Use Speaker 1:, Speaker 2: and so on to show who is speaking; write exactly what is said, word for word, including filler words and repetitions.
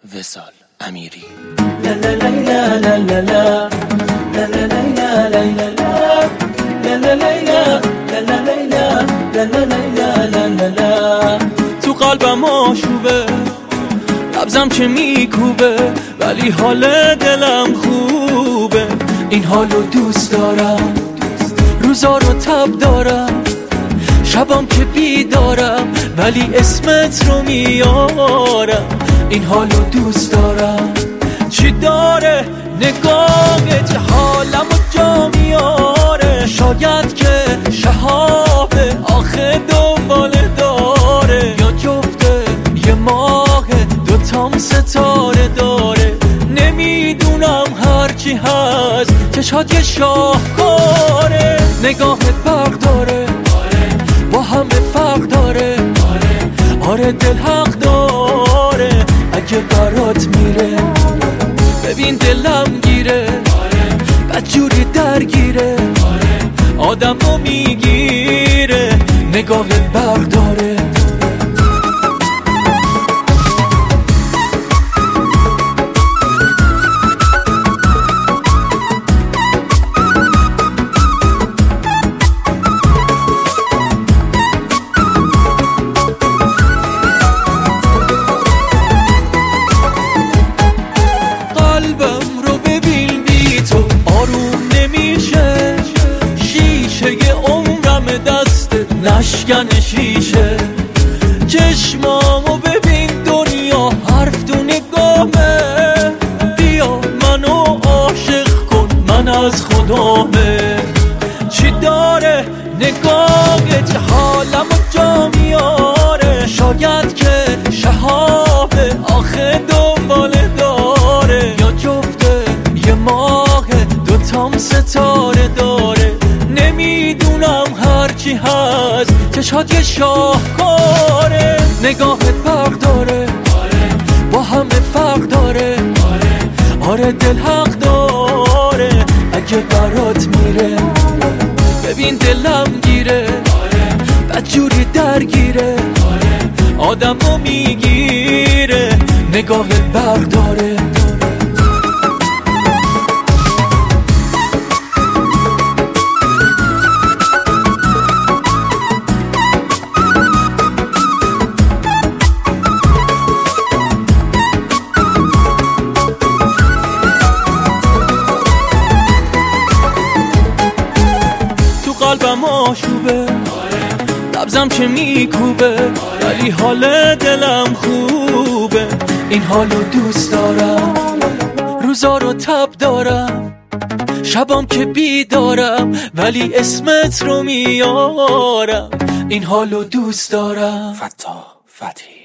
Speaker 1: وصال امیری.
Speaker 2: تو قلبم آشوبه، نبضم که میکوبه، ولی حال دلم خوبه. این حالو دوست دارم، روزا رو تب دارم، شبام که بیدارم، ولی اسمت رو میارم. این حالو دوست دارم. چی داره نگاهت حالم و جا میاره؟ شاید که شهابه آخه دنباله داره، یا جفته یه ماه دوتام ستاره داره. نمیدونم هرچی هست چشات یه شاهکاره. نگاهت برق داره، با همه فرق داره. آره دل حق داره اگه برات میره. ببین دلم گیره، بدجوری درگیره، آدم رو میگیره. نگاهت برق داره. نشکن شیشه چشمامو ببین، دنیا حرف تو نگامه. بیا منو عاشق کن، من از خدامه. چی داره نگاهت حالمو جا میاره؟ شاید که شهابه آخه دنباله داره، یا جفته یه ماه دوتام ستاره داره. نمیدونم هرچی هست چشات یه شاهکاره. نگاهت برق داره، با همه فرق داره. آره دل حق داره اگه برات میره. ببین دلم گیره، بدجوری درگیره، آدم رو میگیره. نگاهت برق داره. قلبم آشوبه، نبضم که میکوبه، ولی حال دلم خوبه. این حالو دوست دارم، روزا رو تب دارم، شبام که بیدارم، ولی اسمت رو میارم. این حالو دوست دارم.
Speaker 1: فتاح فتحی.